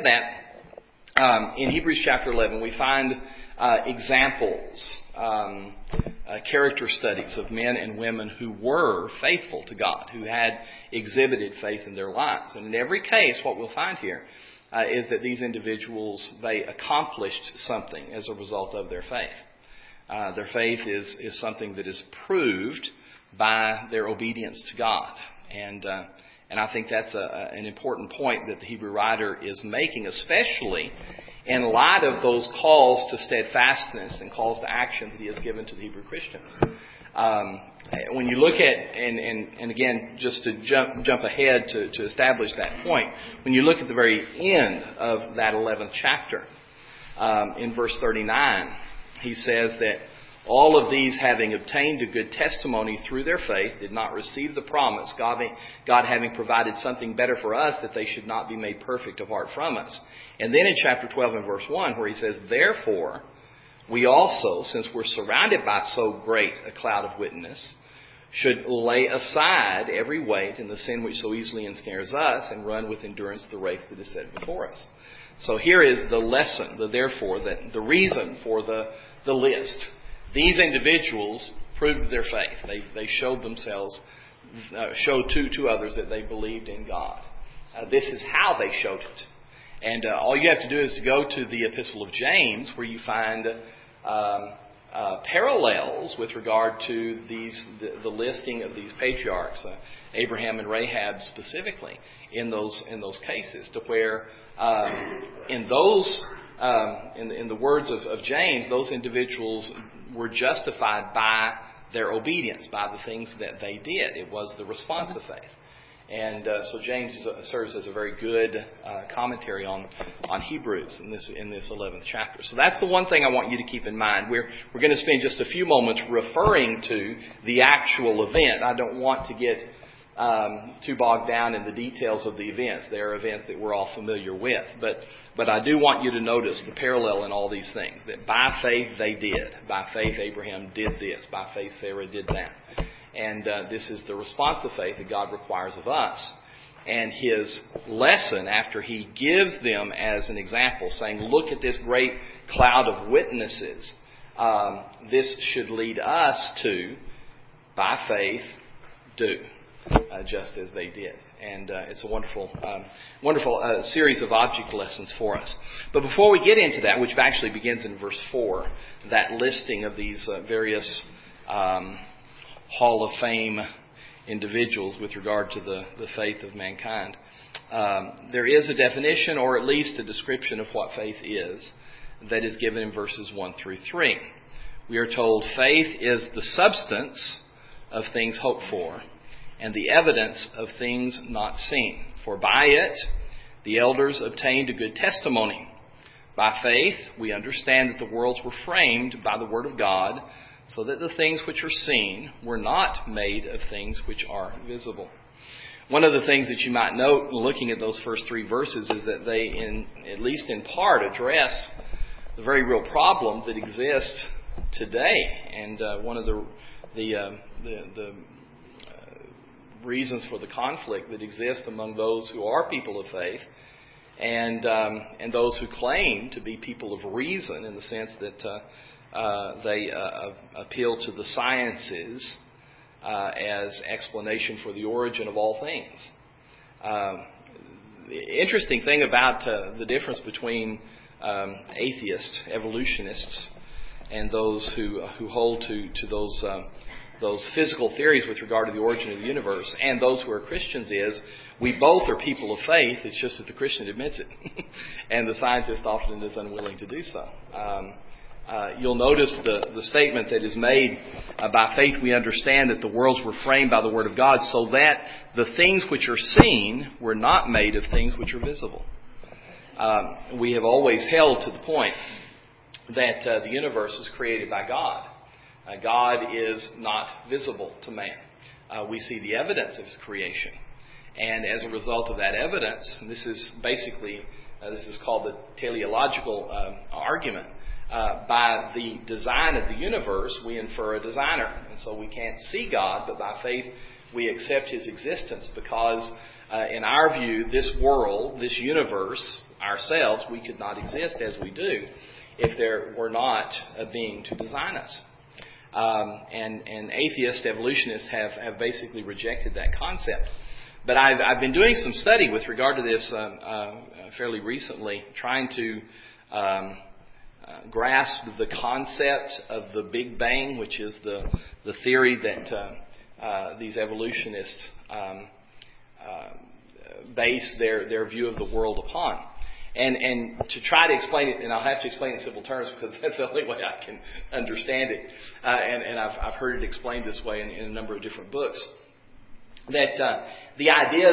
that, in Hebrews chapter 11, we find examples, character studies of men and women who were faithful to God, who had exhibited faith in their lives. And in every case, what we'll find here is that these individuals, they accomplished something as a result of their faith. Their faith is something that is proved by their obedience to God. And I think that's an important point that the Hebrew writer is making, especially in light of those calls to steadfastness and calls to action that he has given to the Hebrew Christians. When you look at, and again, just to jump ahead to establish that point, when you look at the very end of that 11th chapter, in verse 39, he says that all of these, having obtained a good testimony through their faith, did not receive the promise, God having provided something better for us, that they should not be made perfect apart from us. And then in chapter 12 and verse 1, where he says, therefore, we also, since we're surrounded by so great a cloud of witness, should lay aside every weight and the sin which so easily ensnares us, and run with endurance the race that is set before us. So here is the lesson, the reason for the list. These individuals proved their faith. They showed themselves, showed to others that they believed in God. This is how they showed it. And all you have to do is to go to the Epistle of James, where you find parallels with regard to the listing of these patriarchs, Abraham and Rahab specifically, in those cases, to where in the words of James, those individuals were justified by their obedience, by the things that they did. It was the response of faith. And so James serves as a very good commentary on Hebrews in this 11th chapter. So that's the one thing I want you to keep in mind. We're going to spend just a few moments referring to the actual event. I don't want to get too bogged down in the details of the events. They are events that we're all familiar with. But I do want you to notice the parallel in all these things. That by faith they did. By faith Abraham did this. By faith Sarah did that. And this is the response of faith that God requires of us. And his lesson, after he gives them as an example, saying, look at this great cloud of witnesses, this should lead us to, by faith, do just as they did. And it's a wonderful series of object lessons for us. But before we get into that, which actually begins in verse 4, that listing of these various Hall of Fame individuals with regard to the faith of mankind, there is a definition, or at least a description of what faith is, that is given in verses 1 through 3. We are told faith is the substance of things hoped for, and the evidence of things not seen. For by it the elders obtained a good testimony. By faith we understand that the worlds were framed by the word of God, so that the things which are seen were not made of things which are visible. One of the things that you might note looking at those first three verses is that they, at least in part, address the very real problem that exists today. And one of the reasons for the conflict that exists among those who are people of faith and those who claim to be people of reason, in the sense that they appeal to the sciences as explanation for the origin of all things. The interesting thing about the difference between atheists, evolutionists, and those who hold to those physical theories with regard to the origin of the universe, and those who are Christians, is we both are people of faith. It's just that the Christian admits it, and the scientist often is unwilling to do so. You'll notice the statement that is made, by faith we understand that the worlds were framed by the word of God, so that the things which are seen were not made of things which are visible. We have always held to the point that the universe is created by God. God is not visible to man. We see the evidence of his creation. And as a result of that evidence, this is called the teleological argument. By the design of the universe, we infer a designer. And so we can't see God, but by faith we accept his existence because, in our view, this world, this universe, ourselves, we could not exist as we do if there were not a being to design us. And atheist evolutionists have basically rejected that concept. But I've been doing some study with regard to this fairly recently, trying to grasp the concept of the Big Bang, which is the theory that these evolutionists base their view of the world upon. And to try to explain it, and I'll have to explain it in simple terms because that's the only way I can understand it. And I've heard it explained this way in a number of different books. That the idea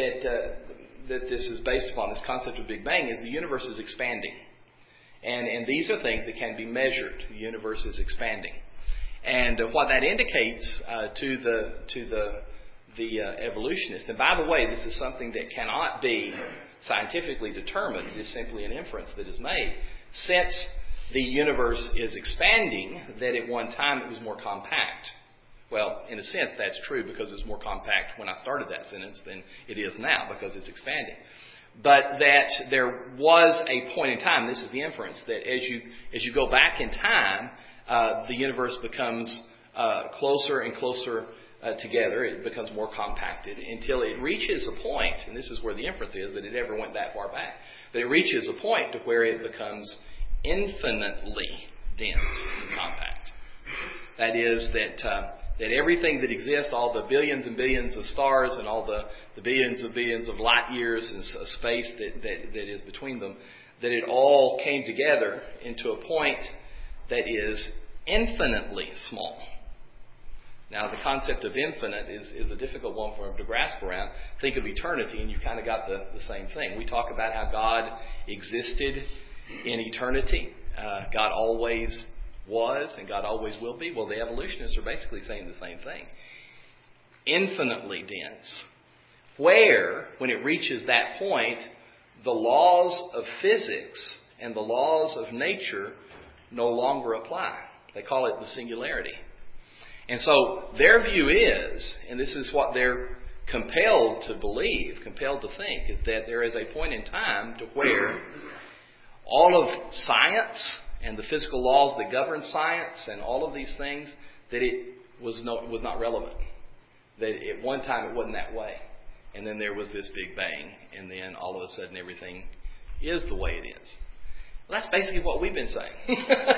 that this is based upon, this concept of Big Bang, is the universe is expanding. And these are things that can be measured. The universe is expanding. And what that indicates to the evolutionists, and by the way, this is something that cannot be scientifically determined. It is simply an inference that is made. Since the universe is expanding, that at one time it was more compact. Well, in a sense, that's true because it was more compact when I started that sentence than it is now because it's expanding. But that there was a point in time, this is the inference, that as you go back in time, the universe becomes closer and closer together. It becomes more compacted until it reaches a point, and this is where the inference is, that it ever went that far back. But it reaches a point to where it becomes infinitely dense and compact. That is, that everything that exists, all the billions and billions of stars and all the billions of light years and space that is between them, that it all came together into a point that is infinitely small. Now, the concept of infinite is a difficult one for them to grasp around. Think of eternity, and you've kind of got the same thing. We talk about how God existed in eternity. God always was, and God always will be. Well, the evolutionists are basically saying the same thing. Infinitely dense. Where, when it reaches that point, the laws of physics and the laws of nature no longer apply. They call it the singularity. And so their view is, and this is what they're compelled to believe, compelled to think, is that there is a point in time to where all of science and the physical laws that govern science and all of these things, that it was not relevant. That at one time it wasn't that way. And then there was this Big Bang, and then all of a sudden everything is the way it is. Well, that's basically what we've been saying.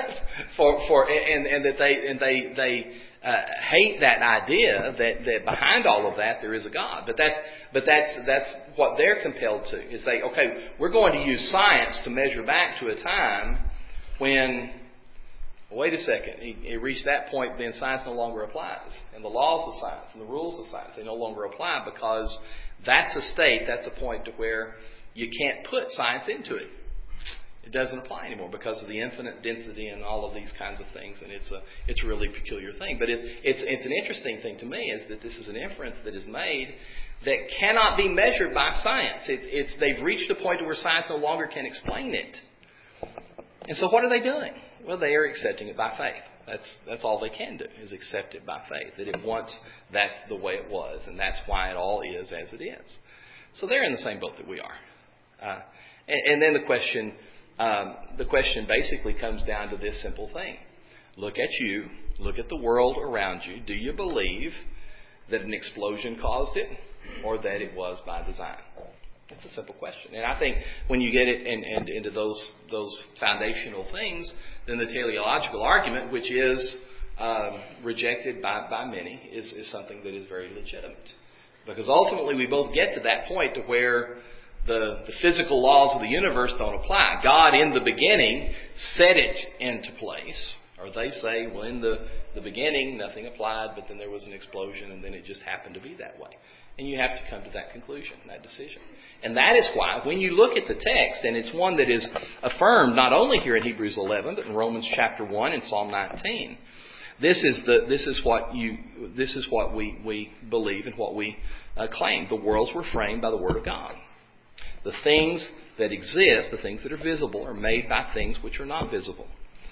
and they hate that idea that behind all of that there is a God. But that's what they're compelled to, is say, okay, we're going to use science to measure back to a time when, wait a second, it reached that point, then science no longer applies. And the laws of science and the rules of science, they no longer apply because that's a state, that's a point to where you can't put science into it. It doesn't apply anymore because of the infinite density and all of these kinds of things, and it's a really peculiar thing. But it's an interesting thing to me is that this is an inference that is made that cannot be measured by science. They've reached a point where science no longer can explain it. And so what are they doing? Well, they are accepting it by faith. That's all they can do, is accept it by faith. That it once, that's the way it was, and that's why it all is as it is. So they're in the same boat that we are. And then the question basically comes down to this simple thing. Look at you. Look at the world around you. Do you believe that an explosion caused it or that it was by design? It's a simple question. And I think when you get it and into those foundational things, then the teleological argument, which is rejected by many, is something that is very legitimate. Because ultimately we both get to that point to where the physical laws of the universe don't apply. God in the beginning set it into place. Or they say, well, in the beginning nothing applied, but then there was an explosion and then it just happened to be that way. And you have to come to that conclusion, that decision. And that is why, when you look at the text, and it's one that is affirmed not only here in Hebrews 11, but in Romans chapter 1 and Psalm 19, this is what we believe and what we claim. The worlds were framed by the Word of God. The things that exist, the things that are visible, are made by things which are not visible.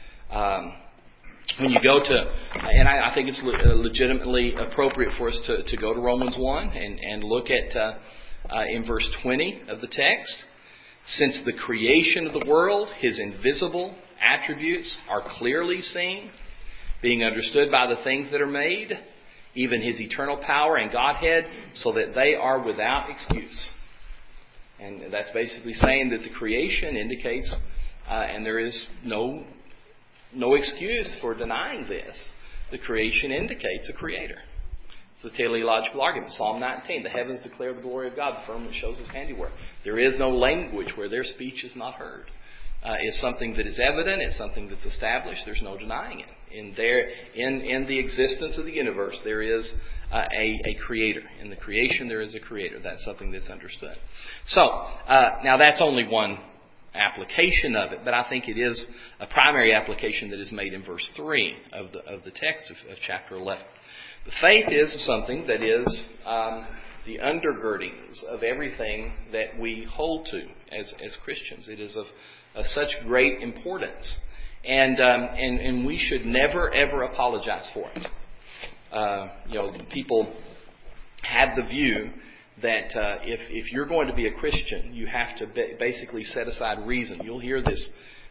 When you go to, and I think it's legitimately appropriate for us to go to Romans 1 and look at in verse 20 of the text, Since the creation of the world, His invisible attributes are clearly seen, being understood by the things that are made, even His eternal power and Godhead, so that they are without excuse. And that's basically saying that the creation indicates, and there is no excuse for denying this, the creation indicates a Creator. It's the teleological argument. Psalm 19, the heavens declare the glory of God, the firmament shows His handiwork. There is no language where their speech is not heard. It's something that is evident. It's something that's established. There's no denying it. In the existence of the universe, there is a Creator. In the creation, there is a Creator. That's something that's understood. So, now that's only one application of it, but I think it is a primary application that is made in verse 3 of the text of chapter 11. The faith is something that is the undergirdings of everything that we hold to as Christians. It is of such great importance, and we should never ever apologize for it. People have the view that if you're going to be a Christian, you have to basically set aside reason. You'll hear this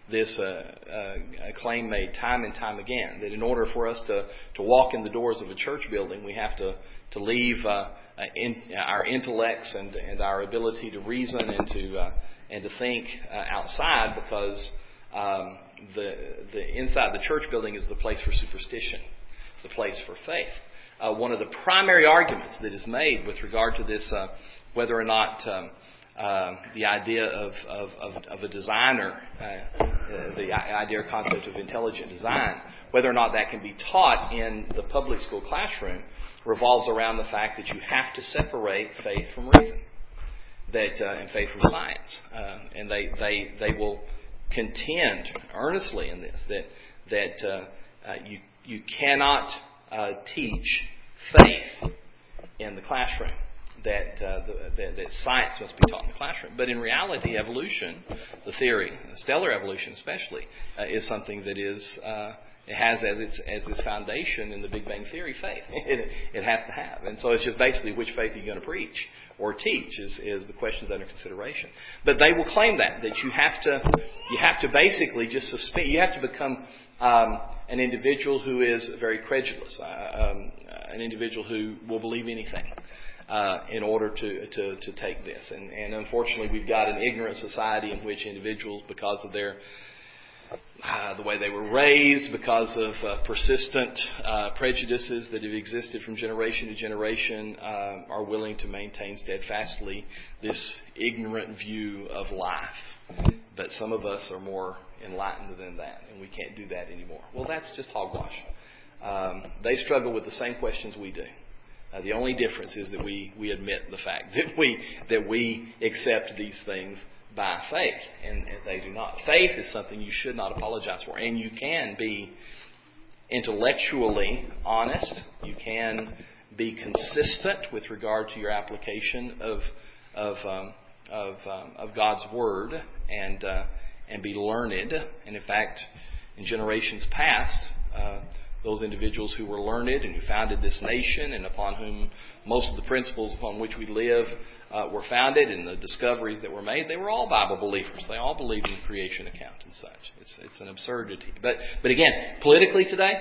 claim made time and time again, that in order for us to walk in the doors of a church building, we have to leave our intellects and our ability to reason and to think outside, because the inside the church building is the place for superstition, the place for faith. One of the primary arguments that is made with regard to this, whether or not the idea of a designer, the idea or concept of intelligent design, whether or not that can be taught in the public school classroom, revolves around the fact that you have to separate faith from reason, and faith from science, and they will contend earnestly in this that you cannot teach faith in the classroom. That science must be taught in the classroom. But in reality, evolution, the theory, stellar evolution especially, is something that it has as its foundation in the Big Bang Theory faith. It has to have. And so it's just basically which faith are you going to preach or teach is the questions under consideration. But they will claim that you have to basically just suspend. You have to become an individual who is very credulous, an individual who will believe anything. In order to take this. And unfortunately, we've got an ignorant society in which individuals, because of their the way they were raised, because of persistent prejudices that have existed from generation to generation, are willing to maintain steadfastly this ignorant view of life. But some of us are more enlightened than that, and we can't do that anymore. Well, that's just hogwash. They struggle with the same questions we do. The only difference is that we admit the fact that we accept these things by faith, and they do not. Faith is something you should not apologize for, and you can be intellectually honest. You can be consistent with regard to your application of God's Word, and be learned. And in fact, in generations past, those individuals who were learned and who founded this nation, and upon whom most of the principles upon which we live were founded, and the discoveries that were made, they were all Bible believers. They all believed in the creation account and such. It's an absurdity. But again, politically today,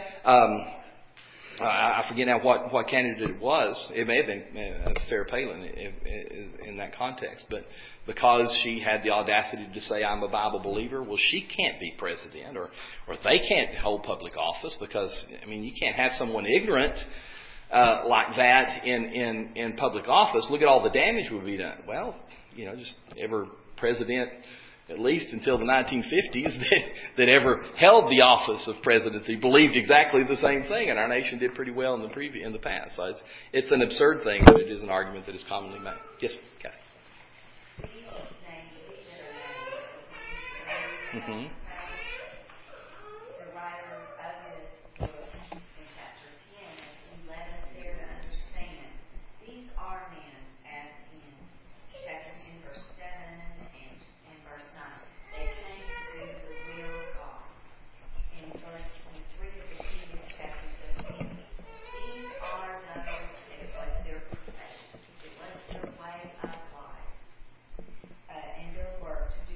I forget now what candidate it was. It may have been Sarah Palin in that context, but because she had the audacity to say, I'm a Bible believer, well, she can't be president, or they can't hold public office, because, you can't have someone ignorant like that in public office. Look at all the damage would be done. Well, just every president, at least until the 1950s, that ever held the office of presidency believed exactly the same thing, and our nation did pretty well in the past. So it's an absurd thing, but it is an argument that is commonly made. Yes, Kathy. Mm-hmm. The writer of his book in chapter 10, he led us there to understand these are men, as in chapter 10, verse 7 and verse 9. They came to do the will of God. In verse 23 of the previous chapter, it says, these are those, it was their profession, it was their way of life, and their work to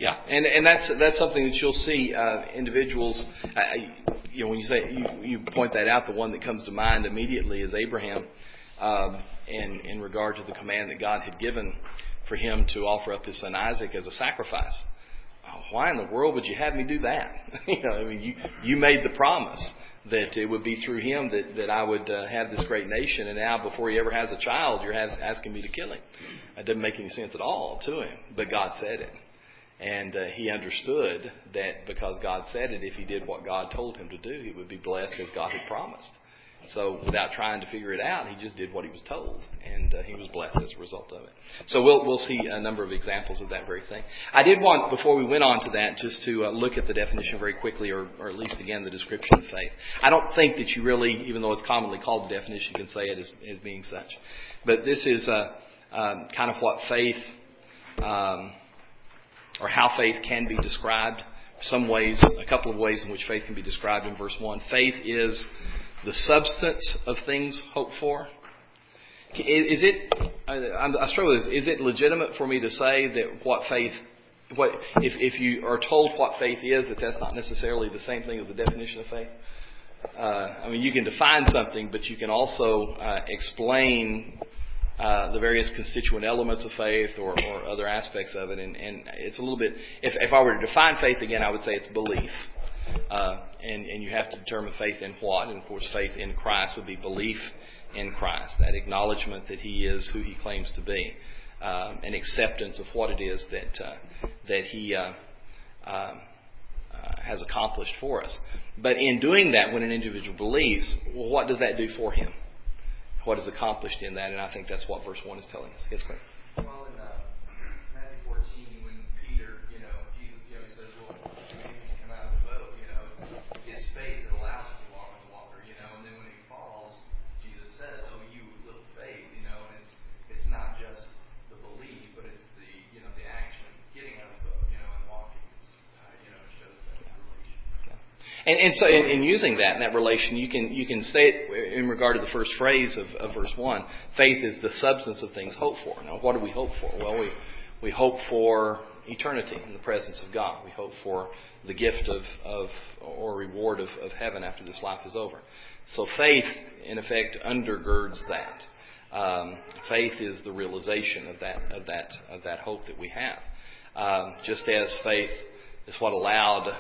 Yeah, and that's something that you'll see individuals. When you say you point that out, the one that comes to mind immediately is Abraham, in regard to the command that God had given for him to offer up his son Isaac as a sacrifice. Why in the world would you have me do that? You made the promise that it would be through him that I would have this great nation, and now before he ever has a child, you're asking me to kill him. It doesn't make any sense at all to him, but God said it. And he understood that because God said it, if he did what God told him to do, he would be blessed as God had promised. So without trying to figure it out, he just did what he was told, and he was blessed as a result of it. So we'll see a number of examples of that very thing. I did want, before we went on to that, just to look at the definition very quickly, or at least again the description of faith. I don't think that you really, even though it's commonly called the definition, can say it as being such. But this is kind of what faith, or how faith can be described. Some ways, a couple of ways in which faith can be described in verse 1. Faith is the substance of things hoped for. Is it? I struggle with this. Is it legitimate for me to say that if you are told what faith is, that's not necessarily the same thing as the definition of faith? You can define something, but you can also explain the various constituent elements of faith or other aspects of it, and it's a little bit. If I were to define faith again, I would say it's belief. And you have to determine faith in what, and of course faith in Christ would be belief in Christ, that acknowledgement that He is who He claims to be, an acceptance of what it is that He has accomplished for us. But in doing that, when an individual believes, well, what does that do for him? What is accomplished in that? And I think that's what verse 1 is telling us. Yes, Craig? Well, in Matthew 14, when Peter, Jesus, says, well, maybe you come out of the boat, it's his faith that allows him to walk on the water, and then when he falls, Jesus says, oh, you little faith, and it's not just the belief, but it's the action of getting out of the boat, and walking. It's, it shows that relation. And so in using that relation, you can say it in regard to the first phrase of verse 1. Faith is the substance of things hoped for. Now, what do we hope for? Well, we hope for eternity in the presence of God. We hope for the gift of or reward of heaven after this life is over. So faith, in effect, undergirds that. Faith is the realization of that hope that we have. Just as faith is what allowed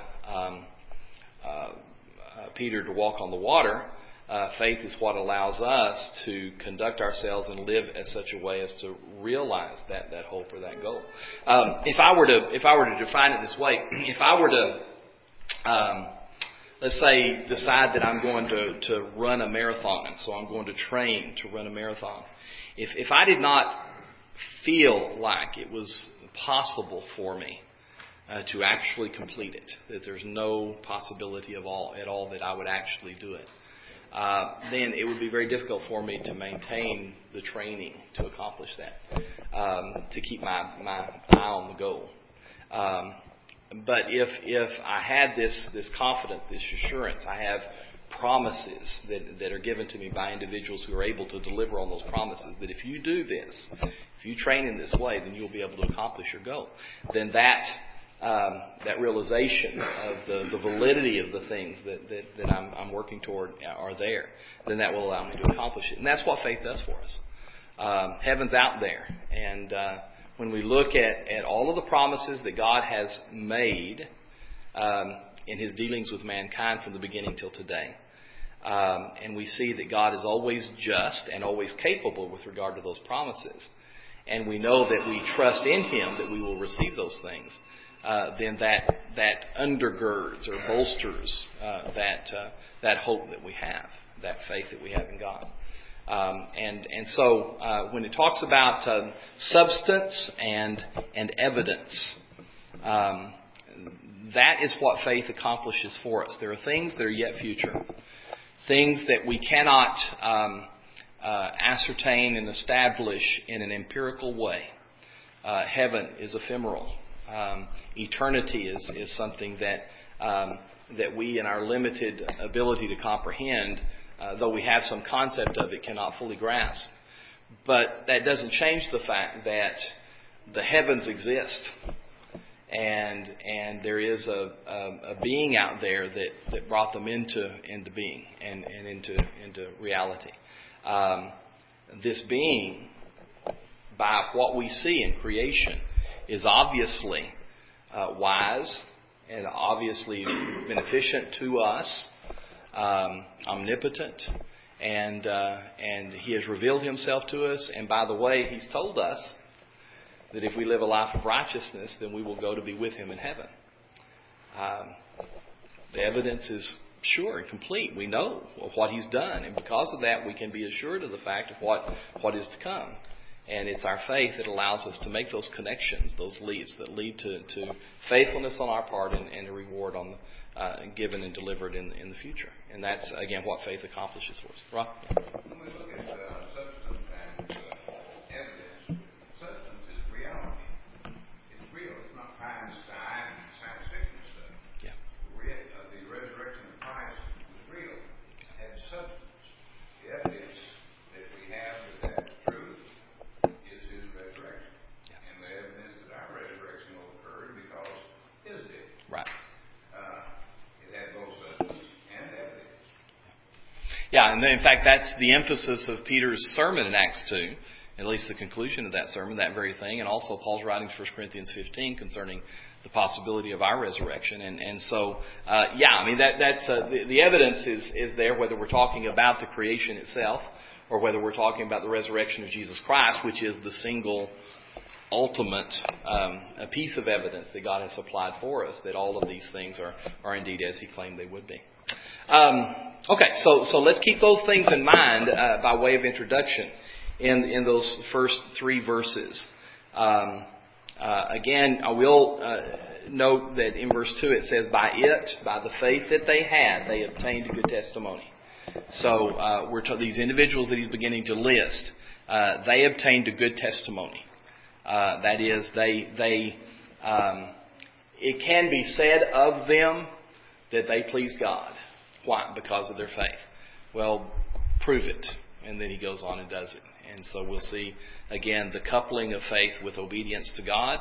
Peter to walk on the water, faith is what allows us to conduct ourselves and live in such a way as to realize that hope or that goal. If I were to define it this way, if I were to let's say decide that I'm going to run a marathon, so I'm going to train to run a marathon. If I did not feel like it was possible for me to actually complete it, that there's no possibility at all that I would actually do it, then it would be very difficult for me to maintain the training to accomplish that, to keep my eye on the goal. But if I had this confidence, this assurance, I have promises that are given to me by individuals who are able to deliver on those promises, that if you do this, if you train in this way, then you'll be able to accomplish your goal. Then that realization of the validity of the things that I'm working toward are there, then that will allow me to accomplish it. And that's what faith does for us. Heaven's out there. And when we look at all of the promises that God has made in His dealings with mankind from the beginning till today, and we see that God is always just and always capable with regard to those promises, and we know that we trust in Him that we will receive those things, then that undergirds or bolsters that hope that we have, that faith that we have in God. And so when it talks about substance and evidence, that is what faith accomplishes for us. There are things that are yet future, things that we cannot ascertain and establish in an empirical way. Heaven is ephemeral. Eternity is something that we, in our limited ability to comprehend, though we have some concept of it, cannot fully grasp. But that doesn't change the fact that the heavens exist, and there is a being out there that brought them into being and into reality. This being, by what we see in creation, is obviously wise and obviously beneficent to us, omnipotent, and He has revealed Himself to us. And by the way, He's told us that if we live a life of righteousness, then we will go to be with Him in heaven. The evidence is sure and complete. We know of what He's done, and because of that, we can be assured of the fact of what is to come. And it's our faith that allows us to make those connections, those leads that lead to faithfulness on our part and a reward on given and delivered in the future. And that's, again, what faith accomplishes for us. Rob? When we look at substance and evidence, substance is reality. It's real. It's not pie in the sky and science fiction stuff. Yeah. The resurrection of Christ was real. It had substance. The evidence that we have that that's true is His resurrection. Yeah. And the evidence that our resurrection will occur because His did. Right. It had both substance and evidence. Yeah, and in fact, that's the emphasis of Peter's sermon in Acts 2, at least the conclusion of that sermon, that very thing, and also Paul's writings, 1 Corinthians 15, concerning the possibility of our resurrection. And so, I mean, that's the evidence is there, whether we're talking about the creation itself or whether we're talking about the resurrection of Jesus Christ, which is the single ultimate a piece of evidence that God has supplied for us, that all of these things are indeed as He claimed they would be. Okay, so let's keep those things in mind by way of introduction in those first three verses. Again, I will note that in verse 2 it says, by the faith that they had, they obtained a good testimony. So these individuals that he's beginning to list, they obtained a good testimony. That is, it can be said of them that they please God. Why? Because of their faith. Well, prove it. And then he goes on and does it. And so we'll see, again, the coupling of faith with obedience to God,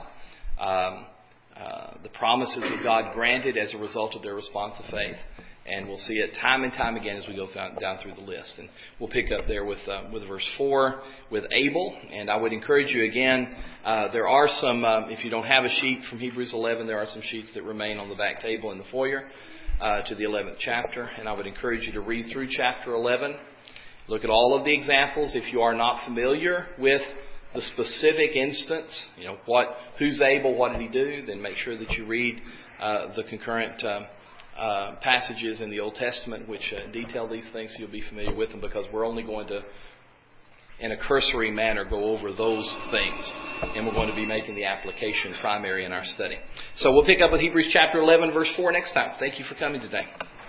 the promises of God granted as a result of their response of faith. And we'll see it time and time again as we go down through the list. And we'll pick up there with verse 4 with Abel. And I would encourage you again, there are some, if you don't have a sheet from Hebrews 11, there are some sheets that remain on the back table in the foyer to the 11th chapter. And I would encourage you to read through chapter 11. Look at all of the examples. If you are not familiar with the specific instance, who's Abel, what did he do, then make sure that you read the concurrent passages in the Old Testament which detail these things, so you'll be familiar with them, because we're only going to, in a cursory manner, go over those things, and we're going to be making the application primary in our study. So we'll pick up with Hebrews chapter 11, verse 4 next time. Thank you for coming today.